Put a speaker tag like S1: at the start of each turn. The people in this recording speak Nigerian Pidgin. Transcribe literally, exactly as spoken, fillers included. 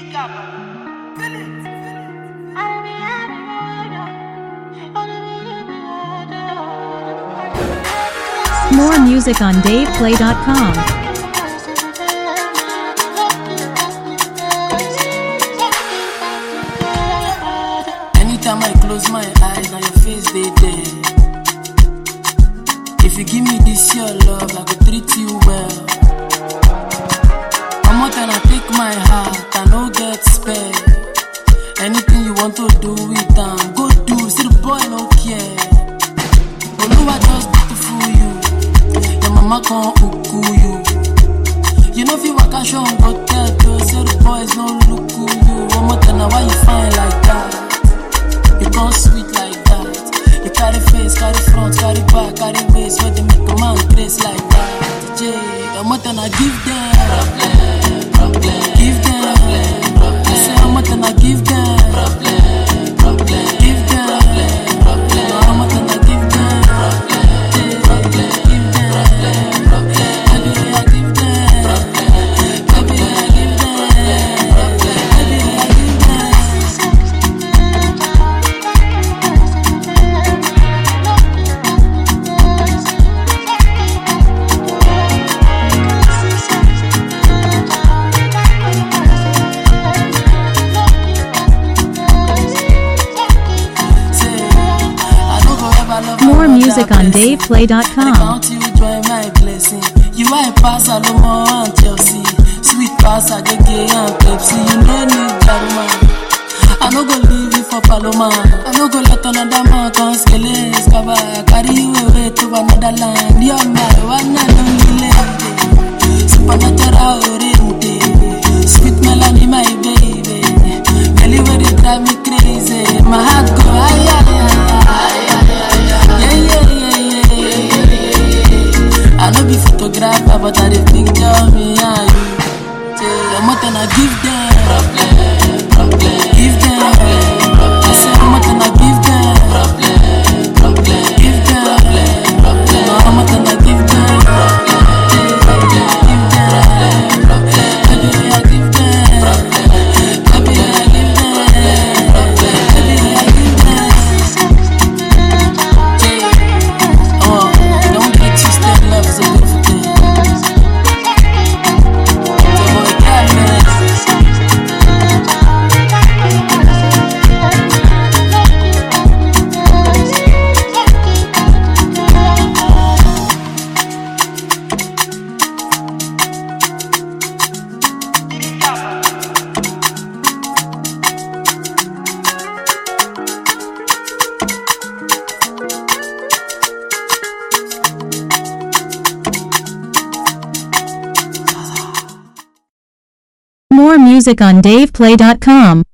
S1: More music on dave play dot com.
S2: Anytime I close my eyes, now your face they there. If you give me this your love, I will treat you well. I'm not gonna take my heart, I no get spare. Anything you want to do with them, go do. See the boy no care. Oluwa just beautiful you. Your mama can't uku you. You know if you walk a show and go tell those say the boys no look you. One more time, why you fine like that? You can't sweet like that. You carry face, carry front, carry back, carry waist. Where they make a man grace like that. Jay, your mother I give them problem, problem. Give them problem, problem. I say how much I give them problem, problem. Give them problem, problem. How much I give them problem, problem. Give them problem, problem. Baby I give them problem, baby I give them problem, baby I give them.
S1: More music on dave play dot com.
S2: You join my blessing. You are a pass Alomo and Chelsea. Sweet pass Agege and Pepsi. You know need Jaruma. I no go leave you for Paloma. I no go let another man come scale Escava. Carry you away to another land. You're my one and only lady. Supernatural oriented. Sweet melody, my baby. Belly where they drive me crazy. My heart go ay ay ay ay. Yeah, yeah, yeah, yeah, yeah, yeah. I know be photographer, but I dey picture me and you. How much I give them problem, problem. Give them problem. I say how much I give them problem, problem. Give them problem, problem. How much I give them problem, problem. Give them problem, baby I give them problem, baby I give them problem, baby I give them.
S1: More music on dave play dot com.